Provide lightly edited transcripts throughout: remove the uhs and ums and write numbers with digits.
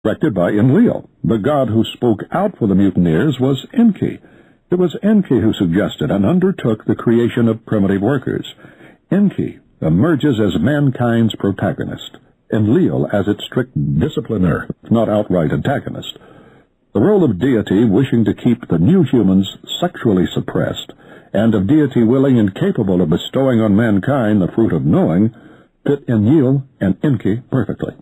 directed by Enlil. The god who spoke out for the mutineers was Enki. It was Enki who suggested and undertook the creation of primitive workers. Enki emerges as mankind's protagonist, Enlil as its strict discipliner, not outright antagonist. The role of deity wishing to keep the new humans sexually suppressed, and of deity willing and capable of bestowing on mankind the fruit of knowing, fit Enlil and Enki perfectly.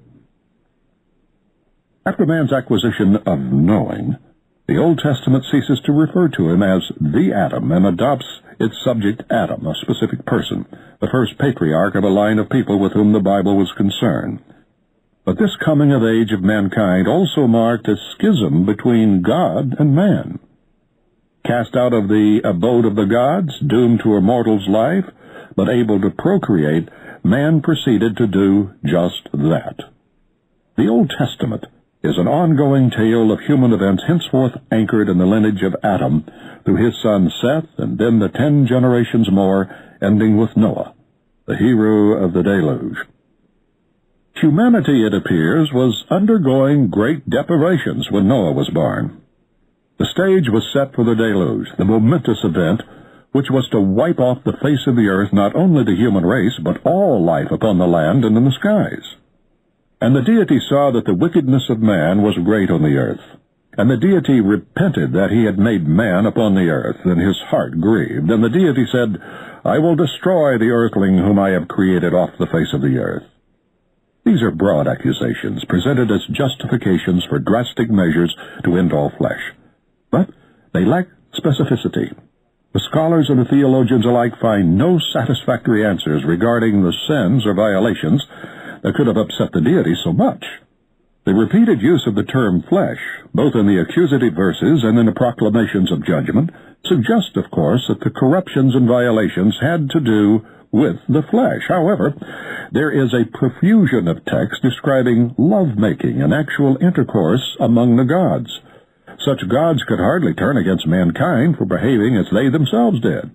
After man's acquisition of knowing, the Old Testament ceases to refer to him as the Adam and adopts its subject Adam, a specific person, the first patriarch of a line of people with whom the Bible was concerned. But this coming of age of mankind also marked a schism between God and man. Cast out of the abode of the gods, doomed to a mortal's life, but able to procreate, man proceeded to do just that. The Old Testament is an ongoing tale of human events henceforth anchored in the lineage of Adam through his son Seth and then the 10 generations more, ending with Noah, the hero of the deluge. Humanity, it appears, was undergoing great deprivations when Noah was born. The stage was set for the deluge, the momentous event which was to wipe off the face of the earth not only the human race, but all life upon the land and in the skies. And the deity saw that the wickedness of man was great on the earth. And the deity repented that he had made man upon the earth, and his heart grieved. And the deity said, I will destroy the earthling whom I have created off the face of the earth. These are broad accusations, presented as justifications for drastic measures to end all flesh. But they lack specificity. The scholars and the theologians alike find no satisfactory answers regarding the sins or violations that could have upset the deity so much. The repeated use of the term flesh, both in the accusative verses and in the proclamations of judgment, suggest, of course, that the corruptions and violations had to do with the flesh. However, there is a profusion of text describing love-making and actual intercourse among the gods. Such gods could hardly turn against mankind for behaving as they themselves did.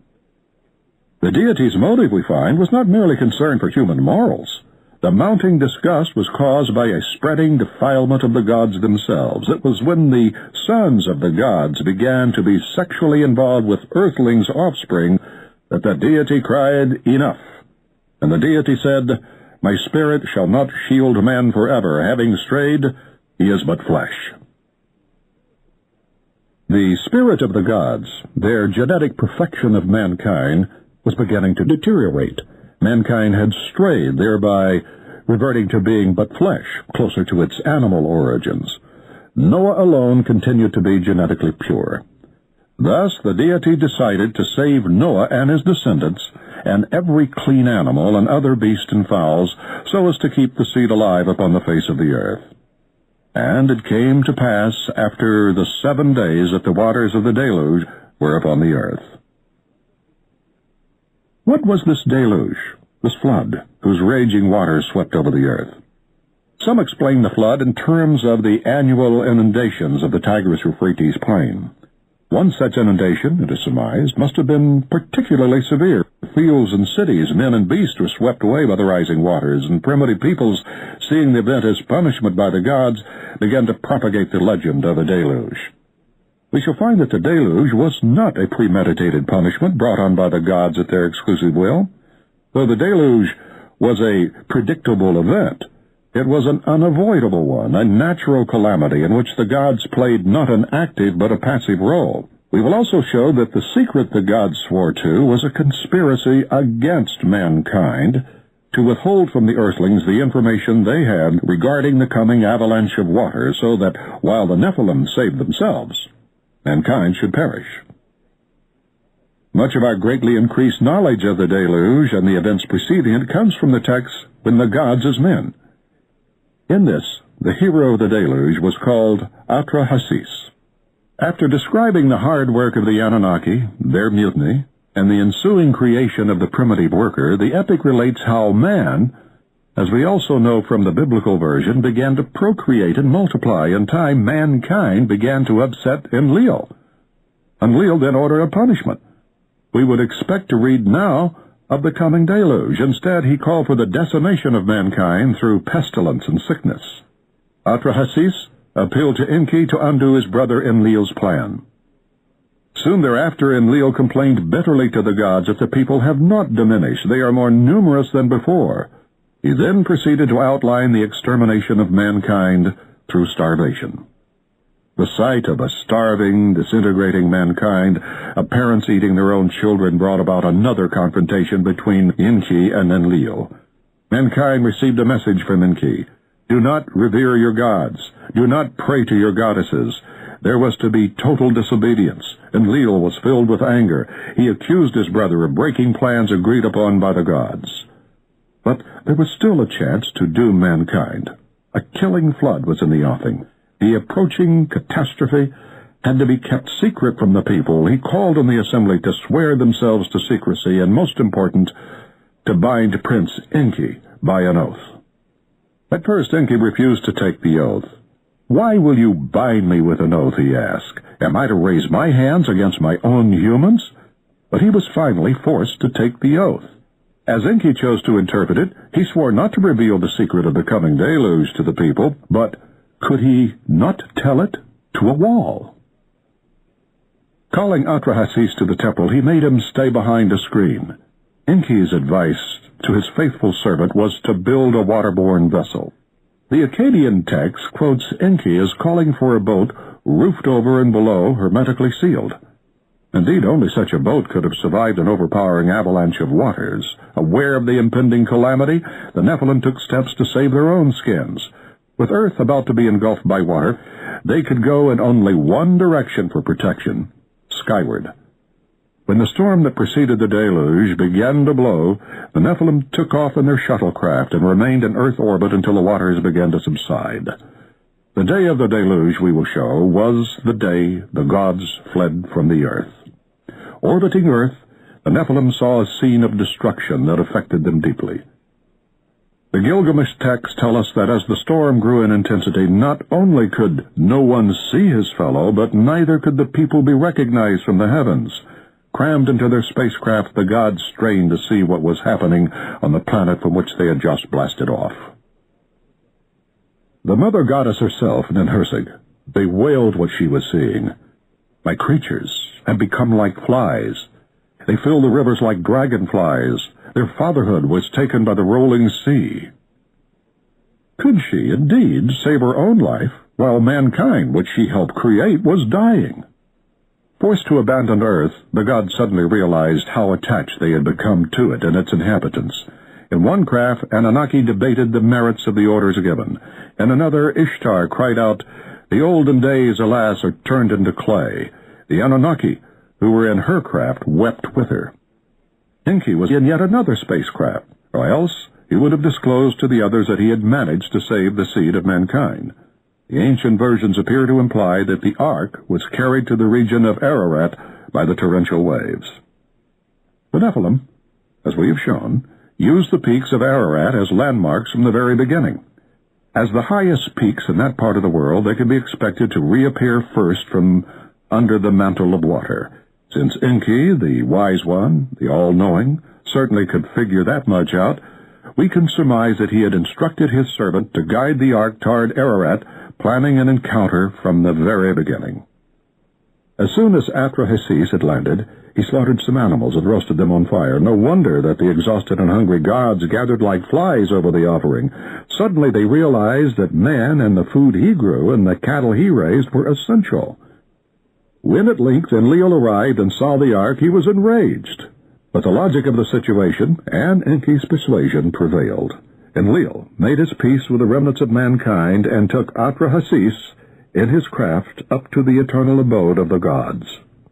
The deity's motive, we find, was not merely concern for human morals. The mounting disgust was caused by a spreading defilement of the gods themselves. It was when the sons of the gods began to be sexually involved with earthlings' offspring that the deity cried, Enough! And the deity said, My spirit shall not shield man forever. Having strayed, he is but flesh. The spirit of the gods, their genetic perfection of mankind, was beginning to deteriorate. Mankind had strayed, thereby reverting to being but flesh, closer to its animal origins. Noah alone continued to be genetically pure. Thus, the deity decided to save Noah and his descendants, and every clean animal and other beast and fowls, so as to keep the seed alive upon the face of the earth. And it came to pass after the 7 days that the waters of the deluge were upon the earth. What was this deluge, this flood, whose raging waters swept over the earth? Some explain the flood in terms of the annual inundations of the Tigris-Euphrates plain. One such inundation, it is surmised, must have been particularly severe. Fields and cities, men and beasts were swept away by the rising waters, and primitive peoples, seeing the event as punishment by the gods, began to propagate the legend of a deluge. We shall find that the deluge was not a premeditated punishment brought on by the gods at their exclusive will. Though the deluge was a predictable event, it was an unavoidable one, a natural calamity in which the gods played not an active but a passive role. We will also show that the secret the gods swore to was a conspiracy against mankind to withhold from the earthlings the information they had regarding the coming avalanche of water, so that while the Nephilim saved themselves, mankind should perish. Much of our greatly increased knowledge of the deluge and the events preceding it comes from the text, When the Gods as Men. In this, the hero of the deluge was called Atrahasis. After describing the hard work of the Anunnaki, their mutiny, and the ensuing creation of the primitive worker, the epic relates how man, as we also know from the biblical version, began to procreate and multiply. In time, mankind began to upset Enlil. Enlil then ordered a punishment. We would expect to read now of the coming deluge. Instead, he called for the decimation of mankind through pestilence and sickness. Atrahasis appealed to Enki to undo his brother Enlil's plan. Soon thereafter, Enlil complained bitterly to the gods that the people have not diminished. They are more numerous than before. He then proceeded to outline the extermination of mankind through starvation. The sight of a starving, disintegrating mankind, of parents eating their own children, brought about another confrontation between Enki and Enlil. Mankind received a message from Enki. Do not revere your gods. Do not pray to your goddesses. There was to be total disobedience. Enlil was filled with anger. He accused his brother of breaking plans agreed upon by the gods. But there was still a chance to doom mankind. A killing flood was in the offing. The approaching catastrophe had to be kept secret from the people. He called on the assembly to swear themselves to secrecy, and most important, to bind Prince Enki by an oath. At first, Enki refused to take the oath. "Why will you bind me with an oath?" he asked. "Am I to raise my hands against my own humans?" But he was finally forced to take the oath. As Enki chose to interpret it, he swore not to reveal the secret of the coming deluge to the people, but could he not tell it to a wall? Calling Atrahasis to the temple, he made him stay behind a screen. Enki's advice to his faithful servant was to build a waterborne vessel. The Akkadian text quotes Enki as calling for a boat roofed over and below, hermetically sealed. Indeed, only such a boat could have survived an overpowering avalanche of waters. Aware of the impending calamity, the Nephilim took steps to save their own skins. With Earth about to be engulfed by water, they could go in only one direction for protection: skyward. When the storm that preceded the deluge began to blow, the Nephilim took off in their shuttlecraft and remained in Earth orbit until the waters began to subside. The day of the deluge, we will show, was the day the gods fled from the earth. Orbiting Earth, the Nephilim saw a scene of destruction that affected them deeply. The Gilgamesh texts tell us that as the storm grew in intensity, not only could no one see his fellow, but neither could the people be recognized from the heavens. Crammed into their spacecraft, the gods strained to see what was happening on the planet from which they had just blasted off. The mother goddess herself, Ninhursag, bewailed what she was seeing. "My creatures have become like flies. They fill the rivers like dragonflies. Their fatherhood was taken by the rolling sea." Could she, indeed, save her own life, while mankind, which she helped create, was dying? Forced to abandon Earth, the gods suddenly realized how attached they had become to it and its inhabitants. In one craft, Anunnaki debated the merits of the orders given. In another, Ishtar cried out, "The olden days, alas, are turned into clay." The Anunnaki, who were in her craft, wept with her. Enki was in yet another spacecraft, or else he would have disclosed to the others that he had managed to save the seed of mankind. The ancient versions appear to imply that the Ark was carried to the region of Ararat by the torrential waves. The Nephilim, as we have shown, used the peaks of Ararat as landmarks from the very beginning. As the highest peaks in that part of the world, they can be expected to reappear first from under the mantle of water. Since Enki, the wise one, the all-knowing, certainly could figure that much out, we can surmise that he had instructed his servant to guide the Ark toward Ararat, planning an encounter from the very beginning. As soon as Atrahasis had landed, he slaughtered some animals and roasted them on fire. No wonder that the exhausted and hungry gods gathered like flies over the offering. Suddenly they realized that man and the food he grew and the cattle he raised were essential. When at length Enlil arrived and saw the Ark, he was enraged. But the logic of the situation and Enki's persuasion prevailed. Enlil made his peace with the remnants of mankind and took Atrahasis in his craft up to the eternal abode of the gods.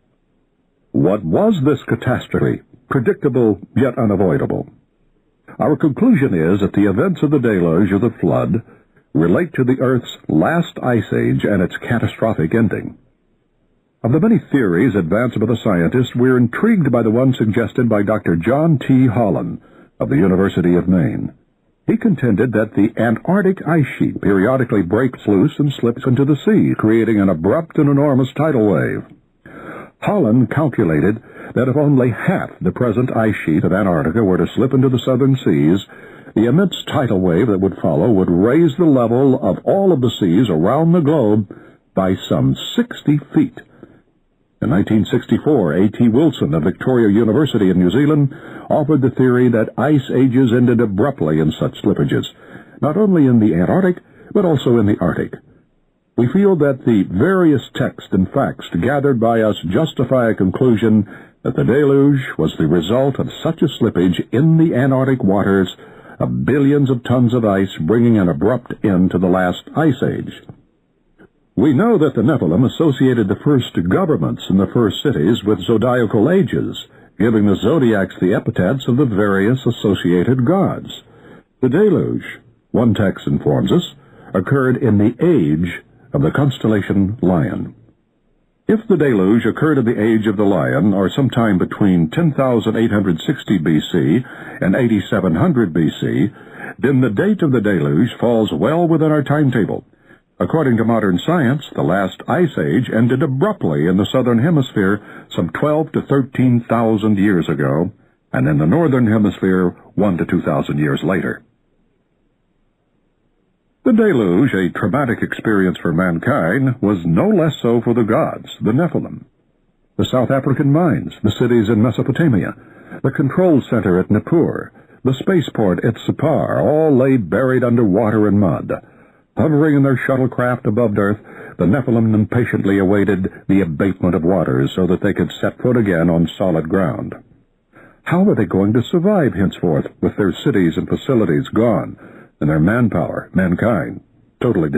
What was this catastrophe? Predictable yet unavoidable. Our conclusion is that the events of the deluge or the flood relate to the Earth's last ice age and its catastrophic ending. Of the many theories advanced by the scientists, we're intrigued by the one suggested by Dr. John T. Holland of the University of Maine. He contended that the Antarctic ice sheet periodically breaks loose and slips into the sea, creating an abrupt and enormous tidal wave. Holland calculated that if only half the present ice sheet of Antarctica were to slip into the southern seas, The immense tidal wave that would follow would raise the level of all of the seas around the globe by some 60 feet. In 1964, A.T. Wilson of Victoria University in New Zealand offered the theory that ice ages ended abruptly in such slippages, not only in the Antarctic, but also in the Arctic. We feel that the various texts and facts gathered by us justify a conclusion that the deluge was the result of such a slippage in the Antarctic waters of billions of tons of ice, bringing an abrupt end to the last ice age. We know that the Nephilim associated the first governments and the first cities with zodiacal ages, giving the zodiacs the epithets of the various associated gods. The deluge, one text informs us, occurred in the age of the constellation Lion. If the deluge occurred in the age of the Lion, or sometime between 10,860 B.C. and 8,700 B.C., then the date of the deluge falls well within our timetable. According to modern science, the last ice age ended abruptly in the southern hemisphere some 12 to 13,000 years ago, and in the northern hemisphere 1 to 2,000 years later. The deluge, a traumatic experience for mankind, was no less so for the gods, the Nephilim. The South African mines, the cities in Mesopotamia, the control center at Nippur, the spaceport at Sipar, all lay buried under water and mud. Hovering in their shuttlecraft above Earth, the Nephilim impatiently awaited the abatement of waters so that they could set foot again on solid ground. How were they going to survive henceforth with their cities and facilities gone, and their manpower, mankind, totally